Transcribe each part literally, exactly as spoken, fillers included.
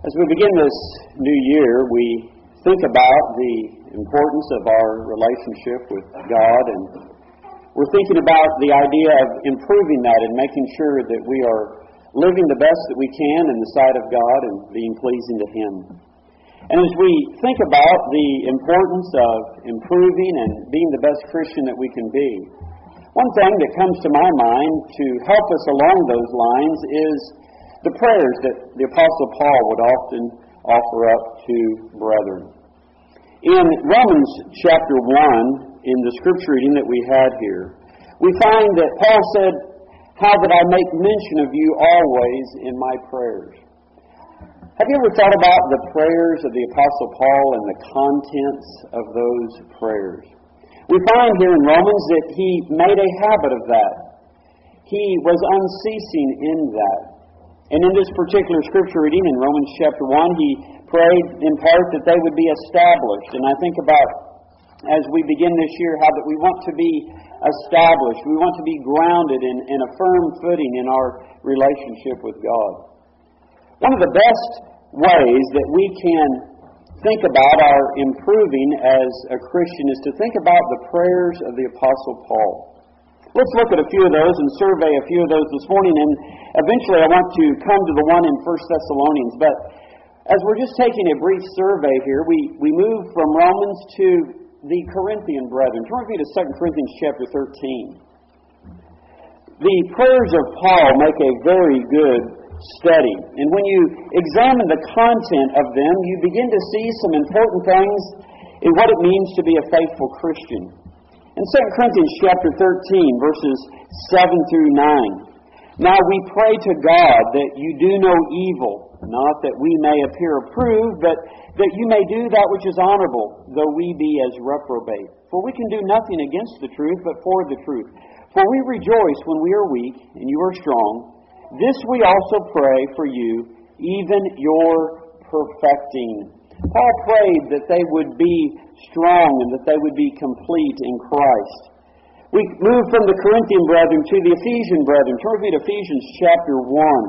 As we begin this new year, we think about the importance of our relationship with God, and we're thinking about the idea of improving that and making sure that we are living the best that we can in the sight of God and being pleasing to Him. And as we think about the importance of improving and being the best Christian that we can be, one thing that comes to my mind to help us along those lines is the prayers that the Apostle Paul would often offer up to brethren. In Romans chapter one, in the scripture reading that we had here, we find that Paul said, "How that I make mention of you always in my prayers." Have you ever thought about the prayers of the Apostle Paul and the contents of those prayers? We find here in Romans that he made a habit of that. He was unceasing in that. And in this particular scripture reading in Romans chapter one, he prayed in part that they would be established. And I think about, as we begin this year, how that we want to be established. We want to be grounded in, in a firm footing in our relationship with God. One of the best ways that we can think about our improving as a Christian is to think about the prayers of the Apostle Paul. Let's look at a few of those and survey a few of those this morning, and eventually I want to come to the one in First Thessalonians. But as we're just taking a brief survey here, we, we move from Romans to the Corinthian brethren. Turn with me to Second Corinthians chapter thirteen. The prayers of Paul make a very good study. And when you examine the content of them, you begin to see some important things in what it means to be a faithful Christian. In Second Corinthians chapter thirteen, verses seven through nine, "Now we pray to God that you do no evil, not that we may appear approved, but that you may do that which is honorable, though we be as reprobate. For we can do nothing against the truth, but for the truth. For we rejoice when we are weak, and you are strong. This we also pray for you, even your perfecting." Paul prayed that they would be strong and that they would be complete in Christ. We move from the Corinthian brethren to the Ephesian brethren. Turn with me to Ephesians chapter one.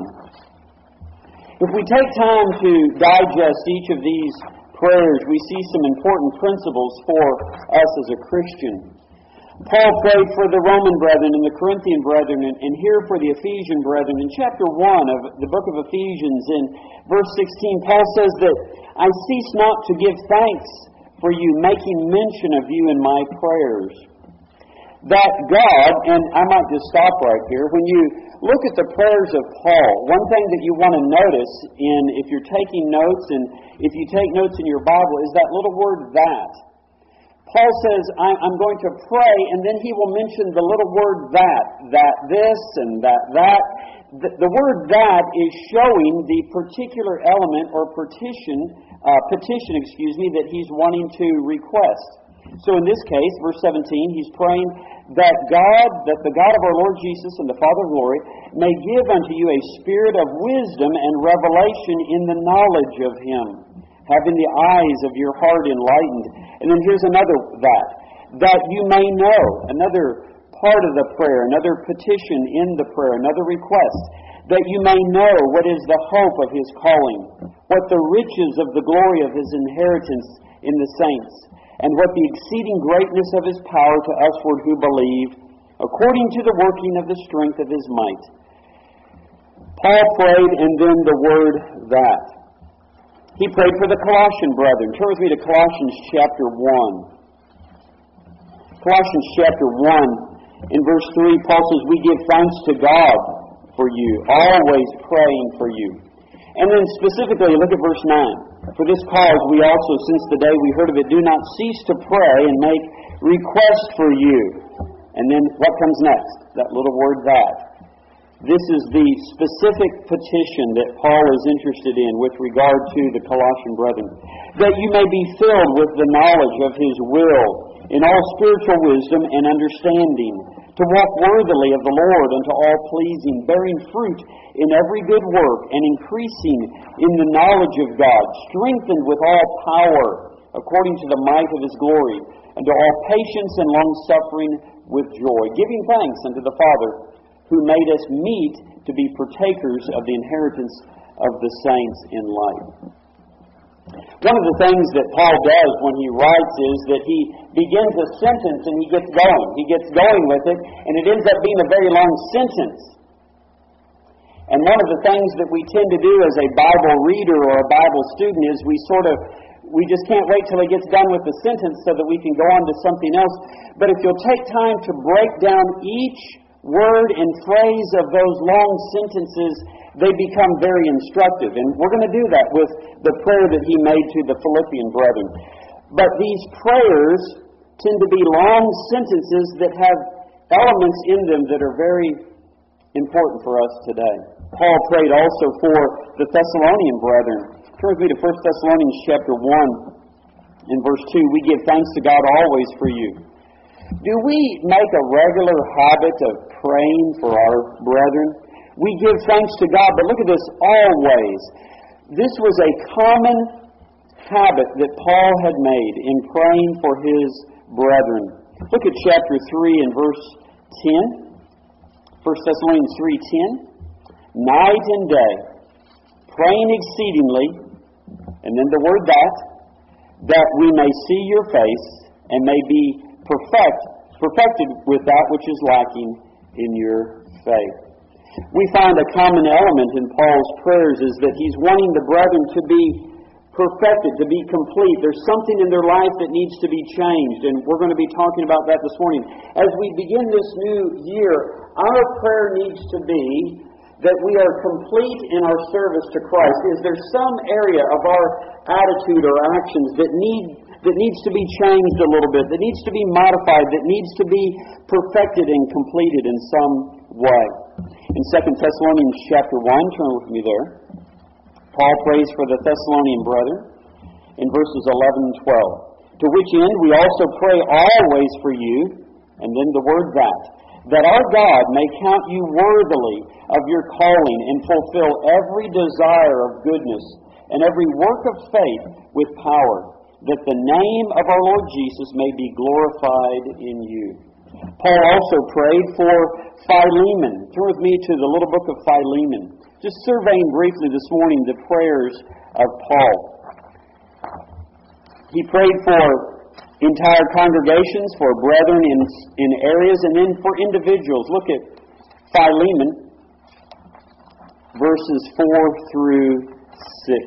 If we take time to digest each of these prayers, we see some important principles for us as a Christian. Paul prayed for the Roman brethren and the Corinthian brethren, and, and here for the Ephesian brethren. In chapter one of the book of Ephesians, in verse sixteen, Paul says that, "I cease not to give thanks for you, making mention of you in my prayers." That God, and I might just stop right here, when you look at the prayers of Paul, one thing that you want to notice in, if you're taking notes and if you take notes in your Bible, is that little word "that." Paul says, I'm going to pray, and then he will mention the little word "that," that this and that that. The, the word "that" is showing the particular element or petition, uh, petition, excuse me, that he's wanting to request. So in this case, verse seventeen, he's praying that God, that the God of our Lord Jesus and the Father of glory may give unto you a spirit of wisdom and revelation in the knowledge of Him, having the eyes of your heart enlightened. And then here's another "that," that you may know, another part of the prayer, another petition in the prayer, another request, that you may know what is the hope of His calling, what the riches of the glory of His inheritance in the saints, and what the exceeding greatness of His power to usward who believe, according to the working of the strength of His might. Paul prayed, and then the word "that." He prayed for the Colossian brethren. Turn with me to Colossians chapter one. Colossians chapter one, in verse three, Paul says, "We give thanks to God for you, always praying for you." And then specifically, look at verse nine. "For this cause we also, since the day we heard of it, do not cease to pray and make request for you." And then what comes next? That little word "that." This is the specific petition that Paul is interested in with regard to the Colossian brethren. "That you may be filled with the knowledge of His will, in all spiritual wisdom and understanding, to walk worthily of the Lord unto all pleasing, bearing fruit in every good work, and increasing in the knowledge of God, strengthened with all power, according to the might of His glory, unto all patience and long-suffering with joy, giving thanks unto the Father, who made us meet to be partakers of the inheritance of the saints in light. One of the things that Paul does when he writes is that he begins a sentence and he gets going. He gets going with it, and it ends up being a very long sentence. And one of the things that we tend to do as a Bible reader or a Bible student is we sort of, we just can't wait till he gets done with the sentence so that we can go on to something else. But if you'll take time to break down each word and phrase of those long sentences, they become very instructive. And we're going to do that with the prayer that he made to the Philippian brethren. But these prayers tend to be long sentences that have elements in them that are very important for us today. Paul prayed also for the Thessalonian brethren. Turn with me to First Thessalonians chapter one in verse two. We give thanks to God always for you. Do we make a regular habit of praying for our brethren? We give thanks to God, but look at this, always. This was a common habit that Paul had made in praying for his brethren. Look at chapter three and verse ten. First Thessalonians three ten. Night and day, praying exceedingly, and then the word that, that we may see your face and may be perfect, perfected with that which is lacking in your faith. We find a common element in Paul's prayers is that he's wanting the brethren to be perfected, to be complete. There's something in their life that needs to be changed, and we're going to be talking about that this morning. As we begin this new year, our prayer needs to be that we are complete in our service to Christ. Is there some area of our attitude or actions that need that needs to be changed a little bit, that needs to be modified, that needs to be perfected and completed in some way? In Second Thessalonians chapter one, turn with me there, Paul prays for the Thessalonian brethren in verses eleven and twelve. To which end we also pray always for you, and then the word that, that our God may count you worthily of your calling and fulfill every desire of goodness and every work of faith with power, that the name of our Lord Jesus may be glorified in you. Paul also prayed for Philemon. Turn with me to the little book of Philemon. Just surveying briefly this morning the prayers of Paul. He prayed for entire congregations, for brethren in, in areas, and then for individuals. Look at Philemon, verses four through six.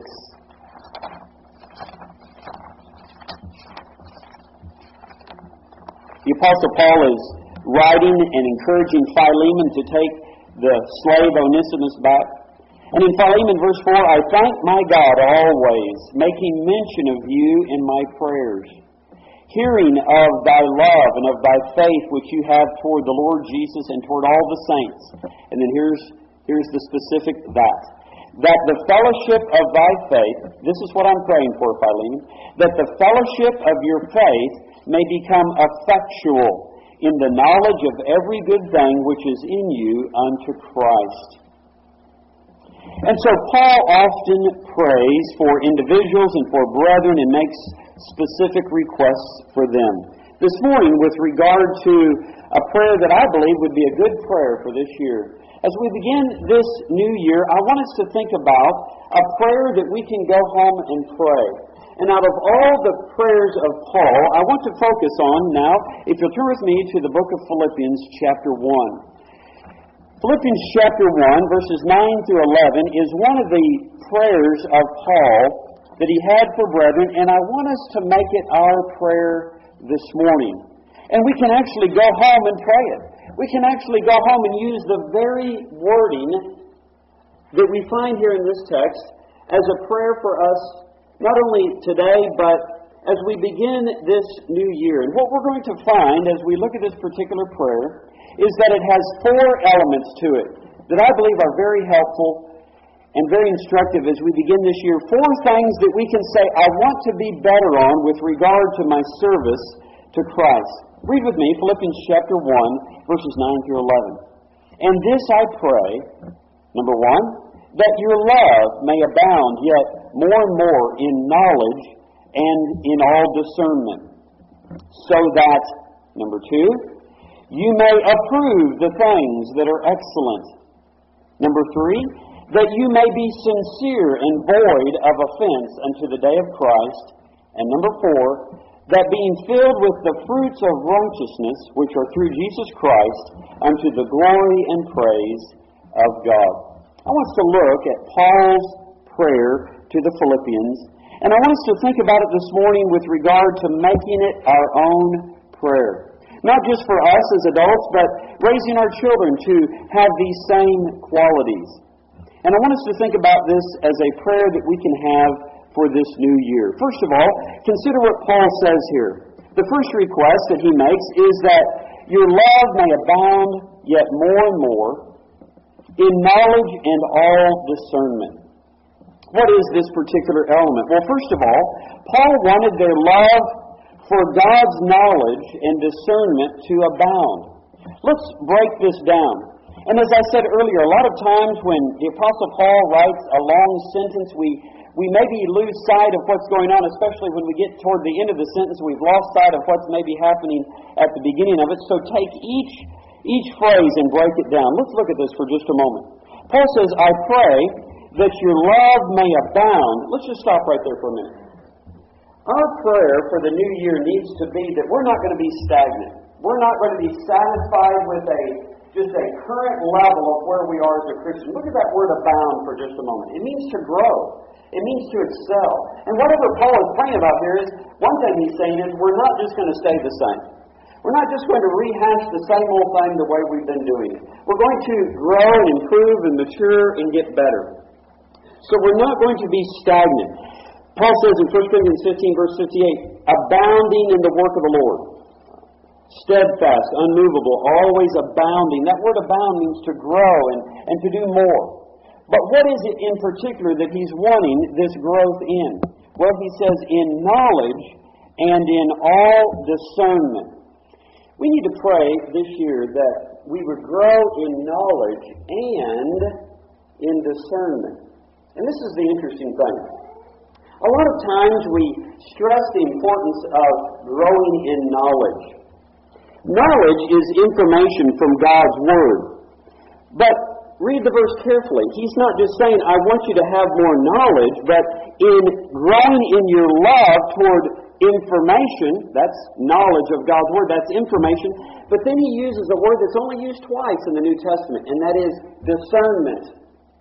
The Apostle Paul is writing and encouraging Philemon to take the slave Onesimus back. And in Philemon, verse four, I thank my God always, making mention of you in my prayers, hearing of thy love and of thy faith which you have toward the Lord Jesus and toward all the saints. And then here's, here's the specific that. That the fellowship of thy faith, this is what I'm praying for, Philemon, that the fellowship of your faith may become effectual in the knowledge of every good thing which is in you unto Christ. And so Paul often prays for individuals and for brethren and makes specific requests for them. This morning, with regard to a prayer that I believe would be a good prayer for this year, as we begin this new year, I want us to think about a prayer that we can go home and pray. And out of all the prayers of Paul, I want to focus on now, if you'll turn with me to the book of Philippians chapter one. Philippians chapter one, verses nine through eleven, is one of the prayers of Paul that he had for brethren, and I want us to make it our prayer this morning. And we can actually go home and pray it. We can actually go home and use the very wording that we find here in this text as a prayer for us, not only today, but as we begin this new year. And what we're going to find as we look at this particular prayer is that it has four elements to it that I believe are very helpful and very instructive as we begin this year. Four things that we can say, I want to be better on with regard to my service to Christ. Read with me Philippians chapter one, verses nine through eleven. And this I pray, number one, that your love may abound yet more and more in knowledge and in all discernment, so that, number two, you may approve the things that are excellent. Number three, that you may be sincere and void of offense unto the day of Christ. And number four, that being filled with the fruits of righteousness, which are through Jesus Christ, unto the glory and praise of God. I want us to look at Paul's prayer to the Philippians, and I want us to think about it this morning with regard to making it our own prayer. Not just for us as adults, but raising our children to have these same qualities. And I want us to think about this as a prayer that we can have for this new year. First of all, consider what Paul says here. The first request that he makes is that your love may abound yet more and more in knowledge and all discernment. What is this particular element? Well, first of all, Paul wanted their love for God's knowledge and discernment to abound. Let's break this down. And as I said earlier, a lot of times when the Apostle Paul writes a long sentence, we, we maybe lose sight of what's going on, especially when we get toward the end of the sentence. We've lost sight of what's maybe happening at the beginning of it. So take each, each phrase and break it down. Let's look at this for just a moment. Paul says, I pray that your love may abound. Let's just stop right there for a minute. Our prayer for the new year needs to be that we're not going to be stagnant. We're not going to be satisfied with a just a current level of where we are as a Christian. Look at that word abound for just a moment. It means to grow. It means to excel. And whatever Paul is praying about here is, one thing he's saying is, we're not just going to stay the same. We're not just going to rehash the same old thing the way we've been doing it. We're going to grow and improve and mature and get better. So we're not going to be stagnant. Paul says in First Corinthians fifteen, verse fifty-eight, abounding in the work of the Lord. Steadfast, unmovable, always abounding. That word abound means to grow and, and to do more. But what is it in particular that he's wanting this growth in? Well, he says in knowledge and in all discernment. We need to pray this year that we would grow in knowledge and in discernment. And this is the interesting thing. A lot of times we stress the importance of growing in knowledge. Knowledge is information from God's Word. But read the verse carefully. He's not just saying, I want you to have more knowledge, but in growing in your love toward information, that's knowledge of God's Word, that's information. But then he uses a word that's only used twice in the New Testament, and that is discernment.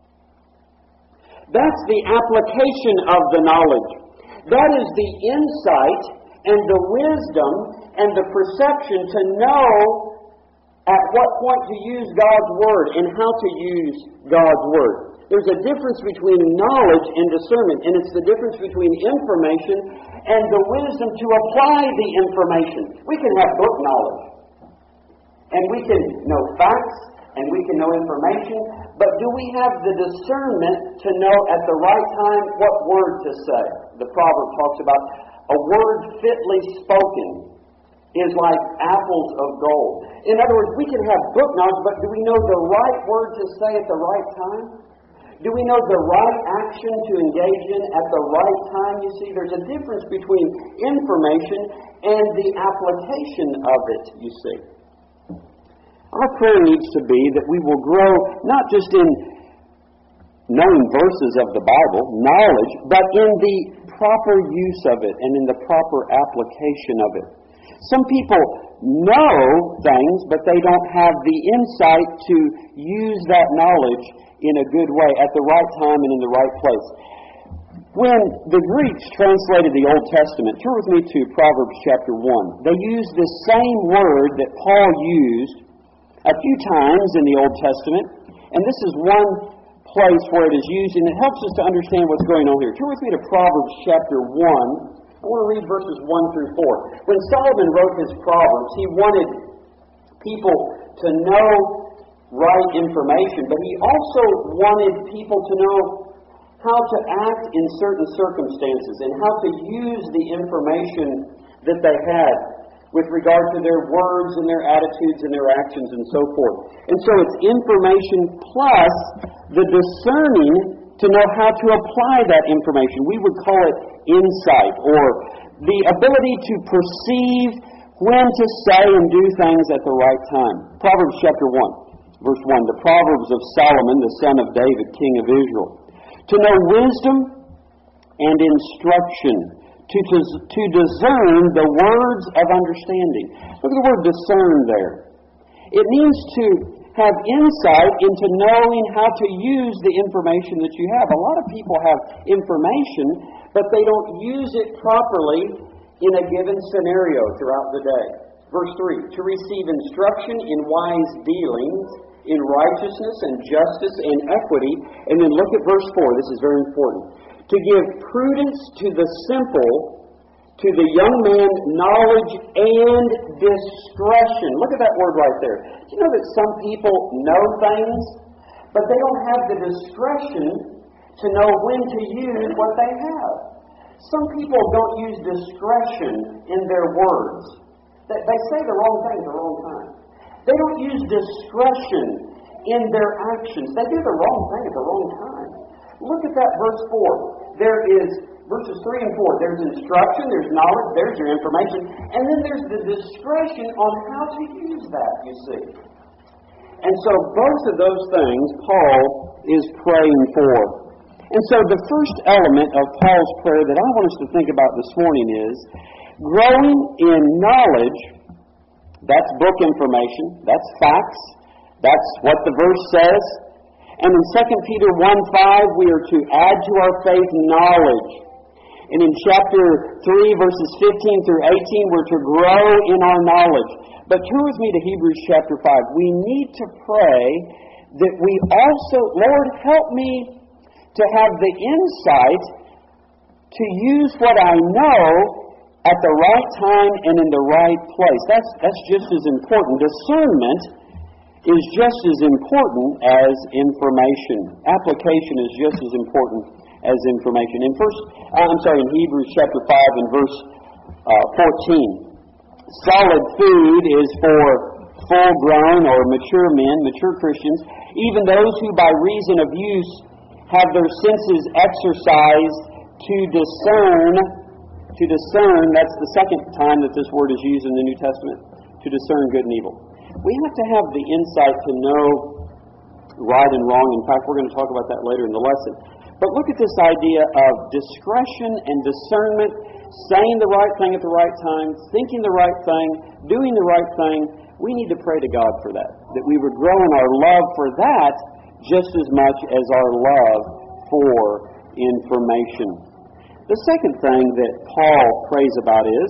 That's the application of the knowledge. That is the insight and the wisdom and the perception to know at what point to use God's Word and how to use God's Word. There's a difference between knowledge and discernment, and it's the difference between information and the wisdom to apply the information. We can have book knowledge, and we can know facts, and we can know information, but do we have the discernment to know at the right time what word to say? The proverb talks about a word fitly spoken is like apples of gold. In other words, we can have book knowledge, but do we know the right word to say at the right time? Do we know the right action to engage in at the right time? You see, there's a difference between information and the application of it, you see. Our prayer needs to be that we will grow not just in knowing verses of the Bible, knowledge, but in the proper use of it and in the proper application of it. Some people know things, but they don't have the insight to use that knowledge in a good way, at the right time and in the right place. When the Greeks translated the Old Testament, turn with me to Proverbs chapter one. They used the same word that Paul used a few times in the Old Testament, and this is one place where it is used, and it helps us to understand what's going on here. Turn with me to Proverbs chapter one. I want to read verses one through four. When Solomon wrote his Proverbs, he wanted people to know right information, but he also wanted people to know how to act in certain circumstances and how to use the information that they had with regard to their words and their attitudes and their actions and so forth. And so it's information plus the discerning to know how to apply that information. We would call it insight, or the ability to perceive when to say and do things at the right time. Proverbs chapter one. Verse one, the Proverbs of Solomon, the son of David, king of Israel. To know wisdom and instruction, to, to, to discern the words of understanding. Look at the word discern there. It means to have insight into knowing how to use the information that you have. A lot of people have information, but they don't use it properly in a given scenario throughout the day. Verse three, to receive instruction in wise dealings, in righteousness and justice and equity. And then look at verse four, this is very important. To give prudence to the simple, to the young man knowledge and discretion. Look at that word right there. Do you know that some people know things, but they don't have the discretion to know when to use what they have? Some people don't use discretion in their words. They, they say the wrong thing at the wrong time. They don't use discretion in their actions. They do the wrong thing at the wrong time. Look at that verse four. There is verses three and four. There's instruction, there's knowledge, there's your information, and then there's the discretion on how to use that, you see. And so both of those things Paul is praying for. And so the first element of Paul's prayer that I want us to think about this morning is growing in knowledge. That's book information, that's facts, that's what the verse says. And in Second Peter one five, we are to add to our faith knowledge. And in chapter three, verses fifteen through eighteen, we're to grow in our knowledge. But turn with me to Hebrews chapter five. We need to pray that we also, Lord, help me to have the insight to use what I know at the right time and in the right place. That's, that's just as important. Discernment is just as important as information. Application is just as important as information. In first, uh, I'm sorry, in Hebrews chapter five and verse uh, fourteen, solid food is for full-grown or mature men, mature Christians, even those who by reason of use have their senses exercised to discern. To discern, that's the second time that this word is used in the New Testament, to discern good and evil. We have to have the insight to know right and wrong. In fact, we're going to talk about that later in the lesson. But look at this idea of discretion and discernment, saying the right thing at the right time, thinking the right thing, doing the right thing. We need to pray to God for that, that we would grow in our love for that just as much as our love for information. The second thing that Paul prays about is,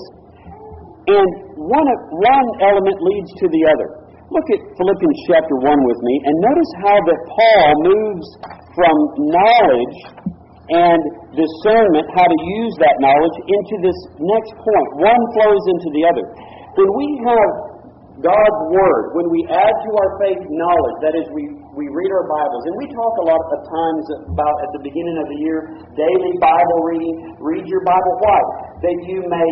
and one, one element leads to the other. Look at Philippians chapter one with me, and notice how that Paul moves from knowledge and discernment, how to use that knowledge, into this next point. One flows into the other. When we have God's Word, when we add to our faith knowledge, that is, we, we read our Bibles, and we talk a lot of times about at the beginning of the year, daily Bible reading, read your Bible. Why? That you may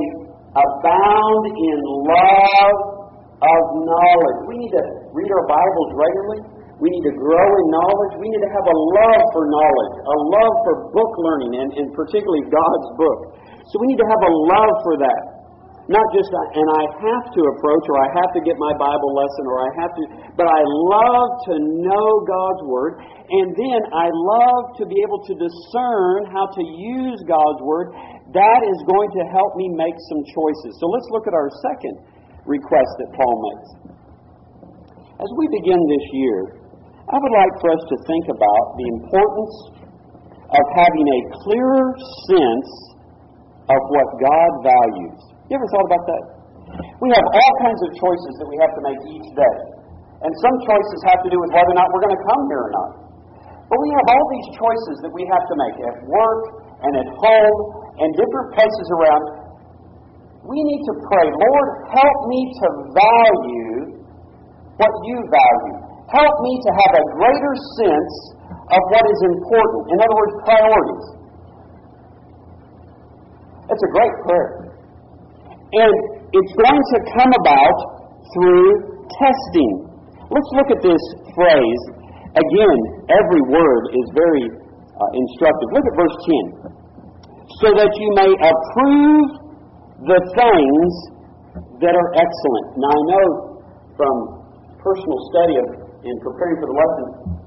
abound in love of knowledge. We need to read our Bibles regularly. We need to grow in knowledge. We need to have a love for knowledge, a love for book learning, and, and particularly God's book. So we need to have a love for that. Not just, and I have to approach, or I have to get my Bible lesson, or I have to, but I love to know God's Word, and then I love to be able to discern how to use God's Word. That is going to help me make some choices. So let's look at our second request that Paul makes. As we begin this year, I would like for us to think about the importance of having a clearer sense of what God values. You ever thought about that? We have all kinds of choices that we have to make each day. And some choices have to do with whether or not we're going to come here or not. But we have all these choices that we have to make at work and at home and different places around. We need to pray, Lord, help me to value what you value. Help me to have a greater sense of what is important. In other words, priorities. It's a great prayer. And it's going to come about through testing. Let's look at this phrase. Again, every word is very uh, instructive. Look at verse ten. So that you may approve the things that are excellent. Now I know from personal study of in preparing for the lesson,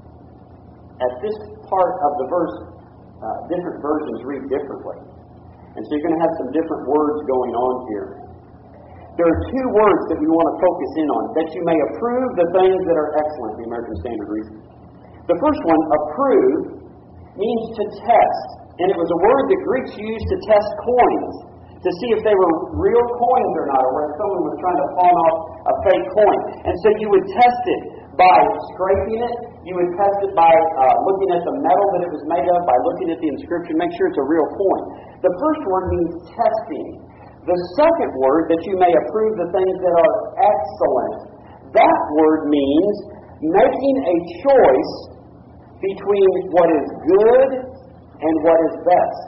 at this part of the verse, uh, different versions read differently. And so you're going to have some different words going on here. There are two words that we want to focus in on. That you may approve the things that are excellent, the American Standard reads. The first one, approve, means to test. And it was a word that Greeks used to test coins, to see if they were real coins or not, or whether someone was trying to pawn off a fake coin. And so you would test it by scraping it. You would test it by uh, looking at the metal that it was made of, by looking at the inscription, make sure it's a real coin. The first word means testing. The second word, that you may approve the things that are excellent, that word means making a choice between what is good and what is best.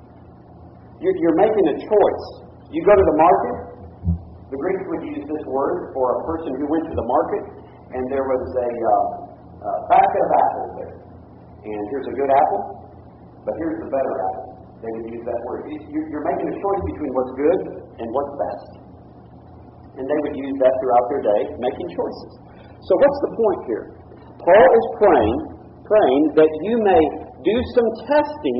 You're making a choice. You go to the market. The Greeks would use this word for a person who went to the market, and there was a, uh, a basket of apples there. And here's a good apple, but here's the better apple. They would use that word. You're making a choice between what's good and what's best. And they would use that throughout their day, making choices. So what's the point here? Paul is praying, praying that you may do some testing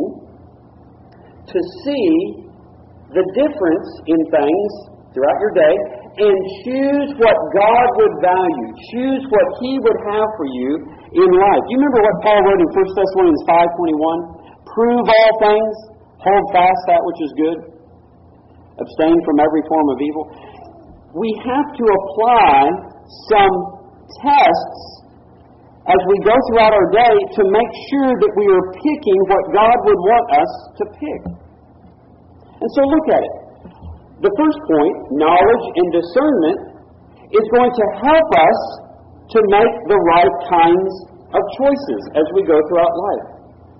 to see the difference in things throughout your day and choose what God would value. Choose what He would have for you in life. You remember what Paul wrote in First Thessalonians five twenty-one? Prove all things, hold fast that which is good, abstain from every form of evil. We have to apply some tests as we go throughout our day to make sure that we are picking what God would want us to pick. And so look at it. The first point, knowledge and discernment, is going to help us to make the right kinds of choices as we go throughout life.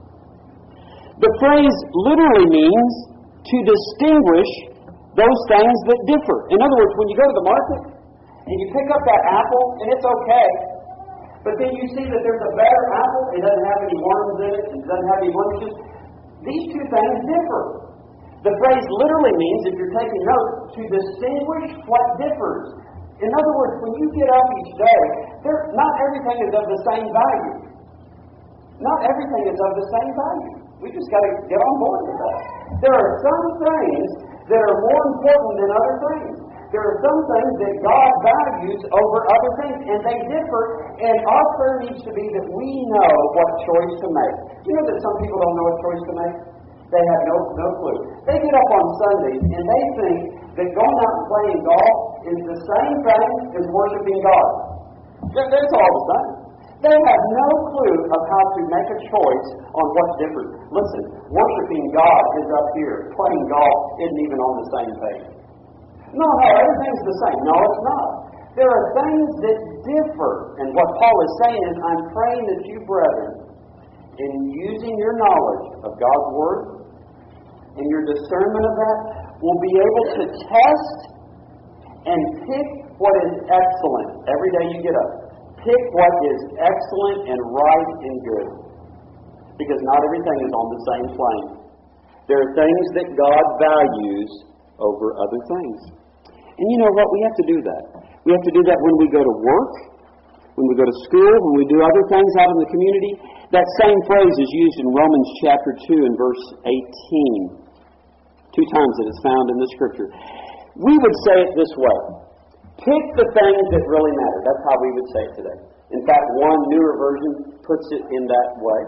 The phrase literally means to distinguish those things that differ. In other words, when you go to the market and you pick up that apple and it's okay, but then you see that there's a better apple, it doesn't have any worms in it, it doesn't have any blemishes, these two things differ. The phrase literally means, if you're taking notes, to distinguish what differs. In other words, when you get up each day, there, not everything is of the same value. Not everything is of the same value. We just got to get on board with that. There are some things that are more important than other things. There are some things that God values over other things, and they differ, and our prayer needs to be that we know what choice to make. You know that some people don't know what choice to make? They have no, no clue. They get up on Sundays, and they think that going out and playing golf is the same thing as worshiping God. That's all the same. They have no clue of how to make a choice on what's different. Listen, worshiping God is up here. Playing golf isn't even on the same page. No, no, everything's the same. No, it's not. There are things that differ. And what Paul is saying is, I'm praying that you, brethren, in using your knowledge of God's Word and your discernment of that, will be able to test and pick what is excellent every day you get up. Pick what is excellent and right and good. Because not everything is on the same plane. There are things that God values over other things. And you know what? We have to do that. We have to do that when we go to work, when we go to school, when we do other things out in the community. That same phrase is used in Romans chapter two and verse eighteen. Two times that it's found in the Scripture. We would say it this way. Pick the things that really matter. That's how we would say it today. In fact, one newer version puts it in that way.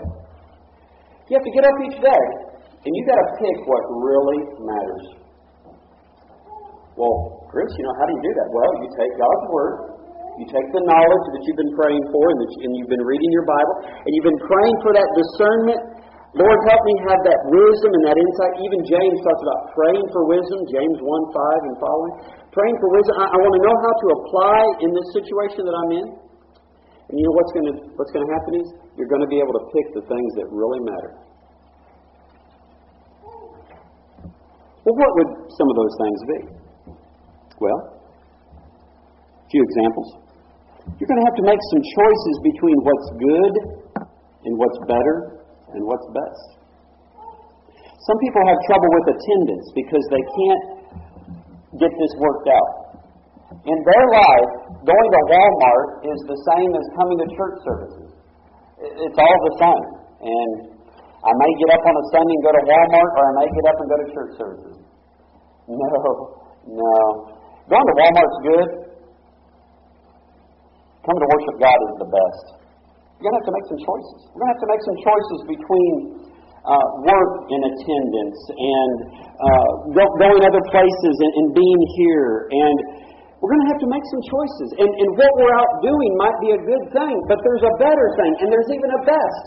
You have to get up each day, and you've got to pick what really matters. Well, Chris, you know, how do you do that? Well, you take God's Word, you take the knowledge that you've been praying for, and, that you, and you've been reading your Bible, and you've been praying for that discernment. Lord, help me have that wisdom and that insight. Even James talks about praying for wisdom, James one five and following. Praying for wisdom. I, I want to know how to apply in this situation that I'm in. And you know what's going to what's going to happen is you're going to be able to pick the things that really matter. Well, what would some of those things be? Well, a few examples. You're going to have to make some choices between what's good and what's better and what's best. Some people have trouble with attendance because they can't get this worked out. In their life, going to Walmart is the same as coming to church services. It's all the same. And I may get up on a Sunday and go to Walmart, or I may get up and go to church services. No, no. Going to Walmart's good. Coming to worship God is the best. You're going to have to make some choices. We're going to have to make some choices between uh, work and attendance and uh, go, going other places and, and being here. And we're going to have to make some choices. And, and what we're out doing might be a good thing, but there's a better thing, and there's even a best.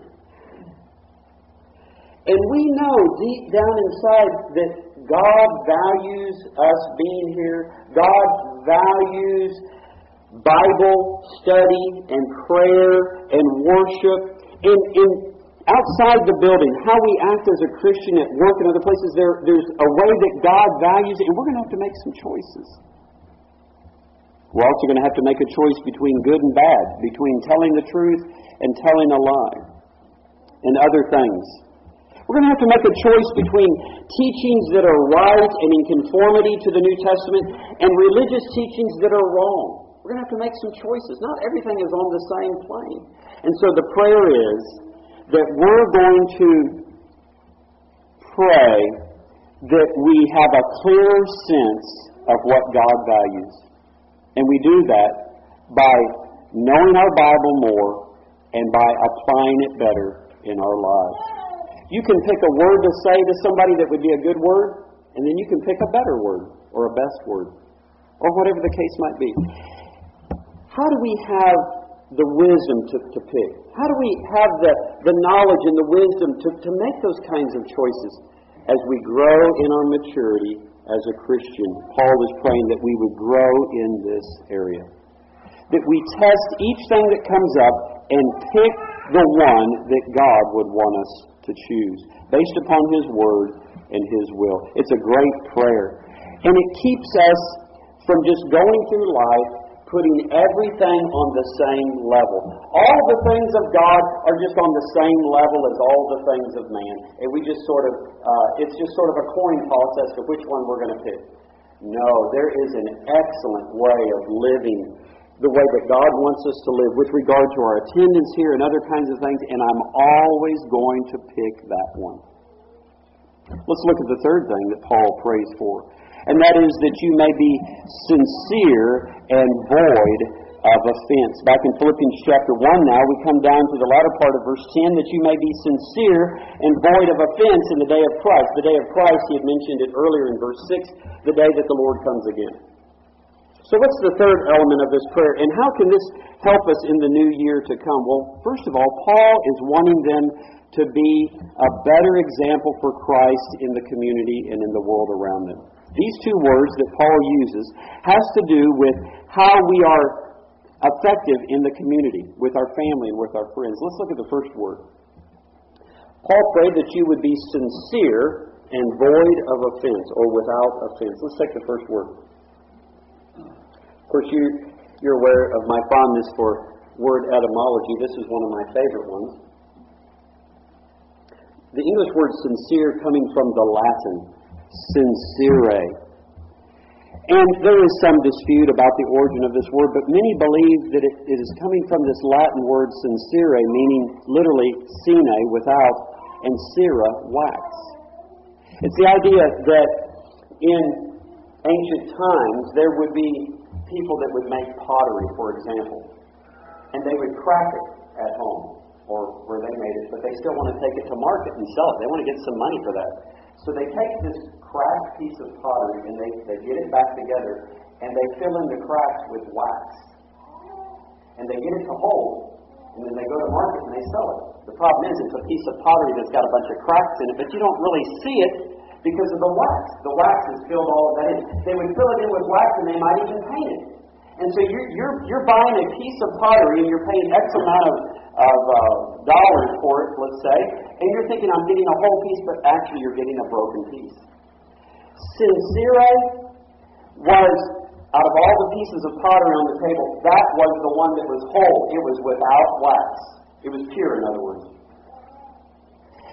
And we know deep down inside that God values us being here. God values Bible study and prayer and worship. And, and outside the building, how we act as a Christian at work and other places, there, there's a way that God values it, and we're going to have to make some choices. We're also going to have to make a choice between good and bad, between telling the truth and telling a lie, and other things. We're going to have to make a choice between teachings that are right and in conformity to the New Testament and religious teachings that are wrong. We're going to have to make some choices. Not everything is on the same plane. And so the prayer is that we're going to pray that we have a clear sense of what God values. And we do that by knowing our Bible more and by applying it better in our lives. You can pick a word to say to somebody that would be a good word, and then you can pick a better word or a best word, or whatever the case might be. How do we have the wisdom to, to pick? How do we have the, the knowledge and the wisdom to, to make those kinds of choices as we grow in our maturity as a Christian? Paul is praying that we would grow in this area. That we test each thing that comes up and pick the one that God would want us to choose, based upon His Word and His will. It's a great prayer. And it keeps us from just going through life putting everything on the same level. All the things of God are just on the same level as all the things of man. And we just sort of, uh, it's just sort of a coin toss as to which one we're going to pick. No, there is an excellent way of living the way that God wants us to live with regard to our attendance here and other kinds of things, and I'm always going to pick that one. Let's look at the third thing that Paul prays for, and that is that you may be sincere and void of offense. Back in Philippians chapter one now, we come down to the latter part of verse ten, that you may be sincere and void of offense in the day of Christ. The day of Christ, he had mentioned it earlier in verse six, the day that the Lord comes again. So what's the third element of this prayer, and how can this help us in the new year to come? Well, first of all, Paul is wanting them to be a better example for Christ in the community and in the world around them. These two words that Paul uses has to do with how we are effective in the community, with our family and with our friends. Let's look at the first word. Paul prayed that you would be sincere and void of offense, or without offense. Let's take the first word. Of course, you, you're aware of my fondness for word etymology. This is one of my favorite ones. The English word sincere coming from the Latin, sincere. And there is some dispute about the origin of this word, but many believe that it, it is coming from this Latin word sincere, meaning literally sine, without, and cera, wax. It's the idea that in ancient times there would be people that would make pottery, for example, and they would crack it at home, or where they made it, but they still want to take it to market and sell it. They want to get some money for that. So they take this cracked piece of pottery and they, they get it back together, and they fill in the cracks with wax. And they get it to hold, and then they go to market and they sell it. The problem is it's a piece of pottery that's got a bunch of cracks in it, but you don't really see it because of the wax. The wax has filled all of that in. They would fill it in with wax, and they might even paint it. And so you're you're you're buying a piece of pottery, and you're paying X amount of of uh, dollars for it, let's say, and you're thinking I'm getting a whole piece, but actually you're getting a broken piece. Sincere was, out of all the pieces of pottery on the table, that was the one that was whole. It was without wax. It was pure, in other words.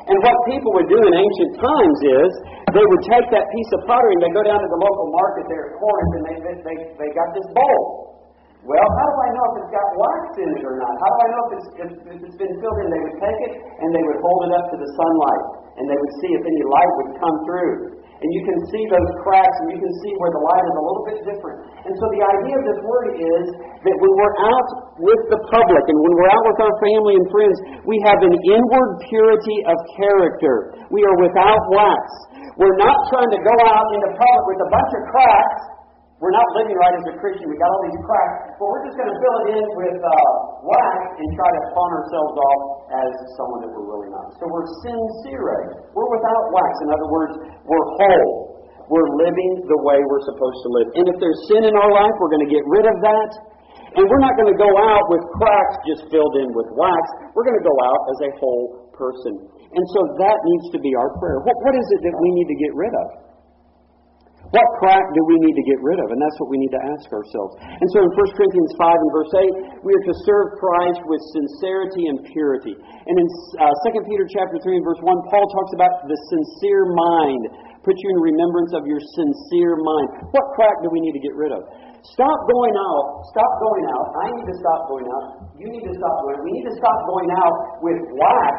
And what people would do in ancient times is they would take that piece of pottery and they go down to the local market there at Corinth and they, they, they got this bowl. Well, how do I know if it's got wax in it or not? How do I know if it's, if, if it's been filled in? They would take it and they would hold it up to the sunlight and they would see if any light would come through. And you can see those cracks and you can see where the light is a little bit different. And so the idea of this word is that when we're out with the public and when we're out with our family and friends, we have an inward purity of character. We are without wax. We're not trying to go out into public with a bunch of cracks. We're not living right as a Christian. We've got all these cracks. But we're just going to fill it in with uh, wax and try to pawn ourselves off as someone that we're really not. So we're sincere. We're without wax. In other words, we're whole. We're living the way we're supposed to live. And if there's sin in our life, we're going to get rid of that. And we're not going to go out with cracks just filled in with wax. We're going to go out as a whole person. And so that needs to be our prayer. What, what is it that we need to get rid of? What crack do we need to get rid of? And that's what we need to ask ourselves. And so in First Corinthians five and verse eight, we are to serve Christ with sincerity and purity. And in uh, Second Peter chapter three and verse one, Paul talks about the sincere mind. Put you in remembrance of your sincere mind. What crack do we need to get rid of? Stop going out. Stop going out. I need to stop going out. You need to stop going out. We need to stop going out with wax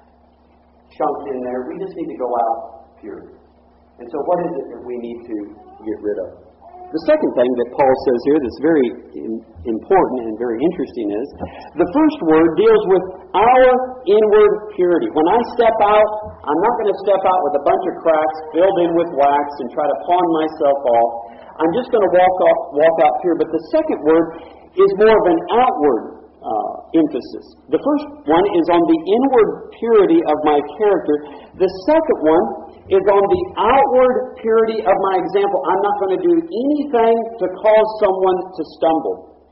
chunked in there. We just need to go out pure. And so what is it that we need to get rid of? The second thing that Paul says here that's very important and very interesting is the first word deals with our inward purity. When I step out, I'm not going to step out with a bunch of cracks filled in with wax and try to pawn myself off. I'm just going to walk off, walk out pure. But the second word is more of an outward uh, emphasis. The first one is on the inward purity of my character. The second one is on the outward purity of my example. I'm not going to do anything to cause someone to stumble.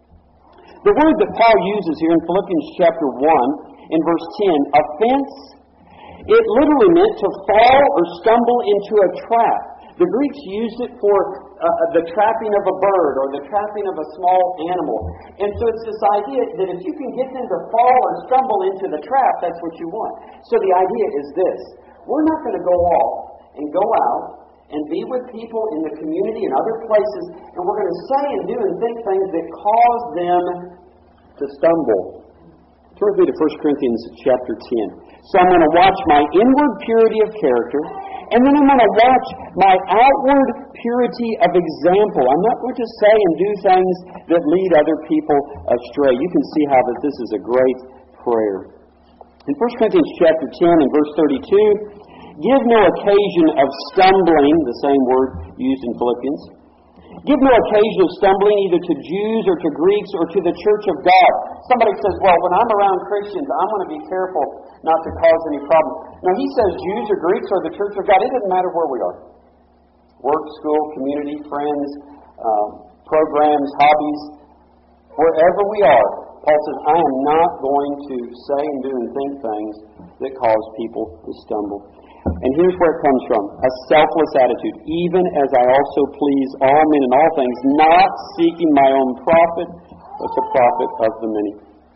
The word that Paul uses here in Philippians chapter one, in verse ten, offense, it literally meant to fall or stumble into a trap. The Greeks used it for uh, the trapping of a bird or the trapping of a small animal. And so it's this idea that if you can get them to fall or stumble into the trap, that's what you want. So the idea is this. We're not going to go off and go out and be with people in the community and other places, and we're going to say and do and think things that cause them to stumble. Turn with me to First Corinthians chapter ten. So I'm going to watch my inward purity of character, and then I'm going to watch my outward purity of example. I'm not going to say and do things that lead other people astray. You can see how that this is a great prayer. In First Corinthians chapter ten and verse thirty-two, give no occasion of stumbling, the same word used in Philippians. Give no occasion of stumbling either to Jews or to Greeks or to the church of God. Somebody says, well, when I'm around Christians, I'm going to be careful not to cause any problem. Now, he says Jews or Greeks or the church of God. It doesn't matter where we are. Work, school, community, friends, um, programs, hobbies, wherever we are. Paul says, I am not going to say and do and think things that cause people to stumble. And here's where it comes from. A selfless attitude. Even as I also please all men in all things, not seeking my own profit, but the profit of the many.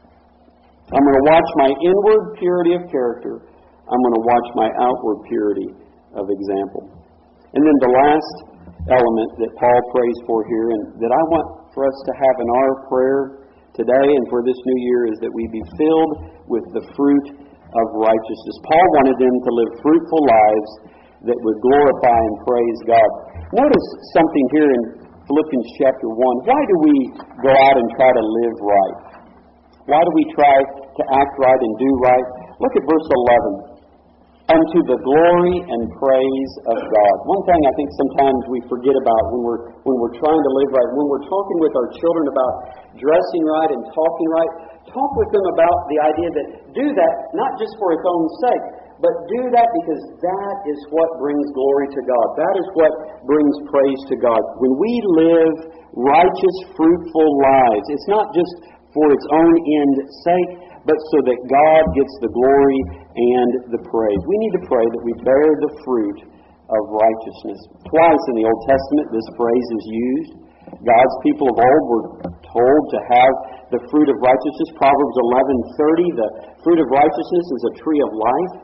I'm going to watch my inward purity of character. I'm going to watch my outward purity of example. And then the last element that Paul prays for here, and that I want for us to have in our prayer today and for this new year, is that we be filled with the fruit of righteousness. Paul wanted them to live fruitful lives that would glorify and praise God. Notice something here in Philippians chapter one. Why do we go out and try to live right? Why do we try to act right and do right? Look at verse eleven. Unto the glory and praise of God. One thing I think sometimes we forget about when we're when we're trying to live right, when we're talking with our children about dressing right and talking right, talk with them about the idea that do that not just for its own sake, but do that because that is what brings glory to God. That is what brings praise to God. When we live righteous, fruitful lives, it's not just for its own end sake, but so that God gets the glory and the praise. We need to pray that we bear the fruit of righteousness. Twice in the Old Testament this phrase is used. God's people of old were told to have the fruit of righteousness. Proverbs eleven thirty, the fruit of righteousness is a tree of life.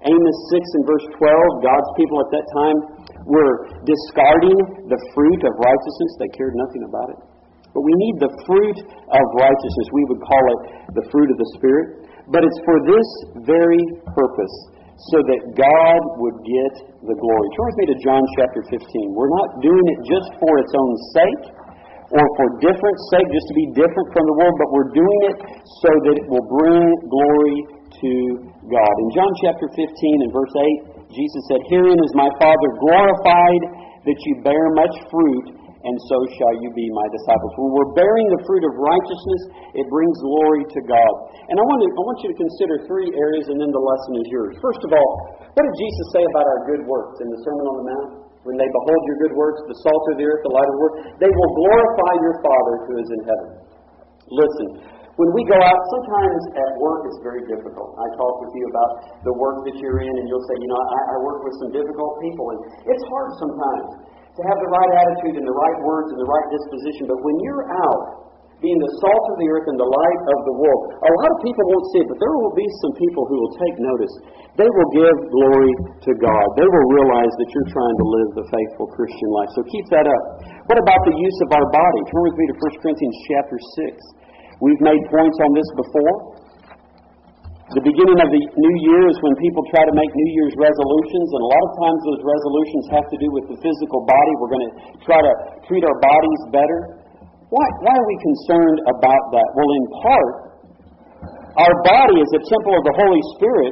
Amos six and verse twelve, God's people at that time were discarding the fruit of righteousness. They cared nothing about it. But we need the fruit of righteousness. We would call it the fruit of the Spirit. But it's for this very purpose, so that God would get the glory. Turn with me to John chapter fifteen. We're not doing it just for its own sake, or for different sake, just to be different from the world, but we're doing it so that it will bring glory to God. In John chapter fifteen and verse eight, Jesus said, "Herein is my Father glorified, that you bear much fruit, and so shall you be my disciples." When we're bearing the fruit of righteousness, it brings glory to God. And I want, to, I want you to consider three areas, and then the lesson is yours. First of all, what did Jesus say about our good works in the Sermon on the Mount? When they behold your good works, the salt of the earth, the light of the world, they will glorify your Father who is in heaven. Listen, when we go out, sometimes at work it's very difficult. I talk with you about the work that you're in, and you'll say, you know, I, I work with some difficult people, and it's hard sometimes to have the right attitude and the right words and the right disposition. But when you're out, being the salt of the earth and the light of the world, a lot of people won't see it, but there will be some people who will take notice. They will give glory to God. They will realize that you're trying to live the faithful Christian life. So keep that up. What about the use of our body? Turn with me to First Corinthians chapter six. We've made points on this before. The beginning of the new year is when people try to make New Year's resolutions, and a lot of times those resolutions have to do with the physical body. We're going to try to treat our bodies better. Why, why are we concerned about that? Well, in part, our body is a temple of the Holy Spirit.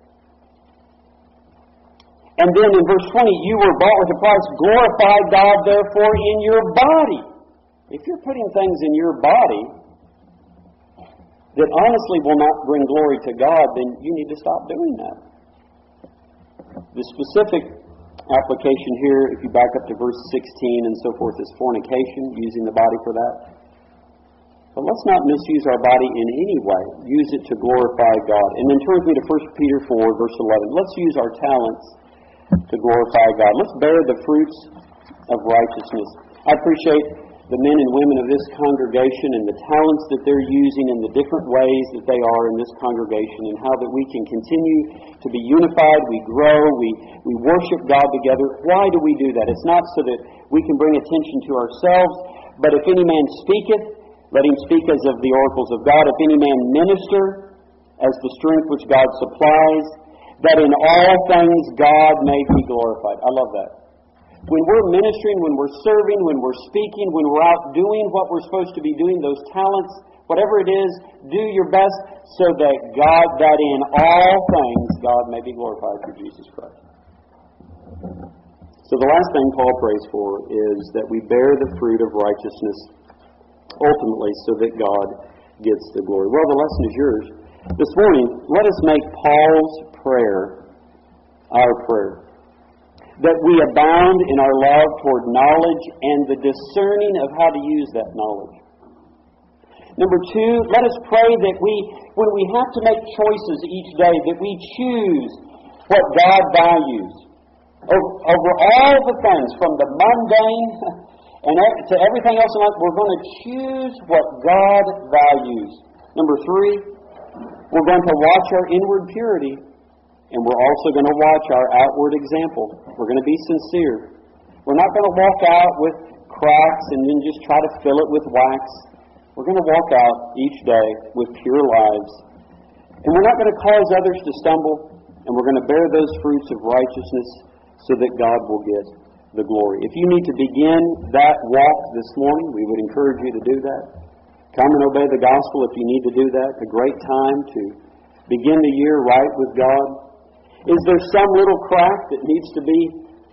And then in verse twenty, you were bought with a price. Glorify God, therefore, in your body. If you're putting things in your body that honestly will not bring glory to God, then you need to stop doing that. The specific application here, if you back up to verse sixteen and so forth, is fornication, using the body for that. But let's not misuse our body in any way. Use it to glorify God. And then turn with me to First Peter four, verse eleven. Let's use our talents to glorify God. Let's bear the fruits of righteousness. I appreciate the men and women of this congregation and the talents that they're using in the different ways that they are in this congregation, and how that we can continue to be unified, we grow, we, we worship God together. Why do we do that? It's not so that we can bring attention to ourselves, but if any man speaketh, let him speak as of the oracles of God. If any man minister, as the strength which God supplies, that in all things God may be glorified. I love that. When we're ministering, when we're serving, when we're speaking, when we're out doing what we're supposed to be doing, those talents, whatever it is, do your best so that God, that in all things God may be glorified through Jesus Christ. So the last thing Paul prays for is that we bear the fruit of righteousness ultimately so that God gets the glory. Well, the lesson is yours. This morning, let us make Paul's prayer our prayer. That we abound in our love toward knowledge and the discerning of how to use that knowledge. Number two, let us pray that we, when we have to make choices each day, that we choose what God values. Over, over all the things, from the mundane and to everything else in life, we're going to choose what God values. Number three, we're going to watch our inward purity. And we're also going to watch our outward example. We're going to be sincere. We're not going to walk out with cracks and then just try to fill it with wax. We're going to walk out each day with pure lives. And we're not going to cause others to stumble. And we're going to bear those fruits of righteousness so that God will get the glory. If you need to begin that walk this morning, we would encourage you to do that. Come and obey the gospel if you need to do that. A great time to begin the year right with God. Is there some little crack that needs to be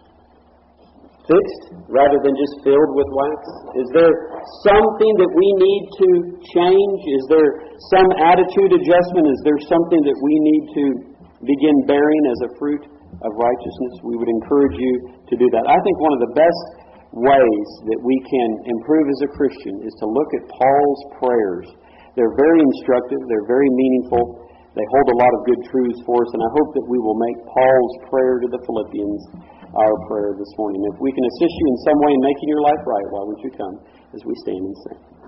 fixed rather than just filled with wax? Is there something that we need to change? Is there some attitude adjustment? Is there something that we need to begin bearing as a fruit of righteousness? We would encourage you to do that. I think one of the best ways that we can improve as a Christian is to look at Paul's prayers. They're very instructive. They're very meaningful. They hold a lot of good truths for us, and I hope that we will make Paul's prayer to the Philippians our prayer this morning. If we can assist you in some way in making your life right, why won't you come as we stand and sing?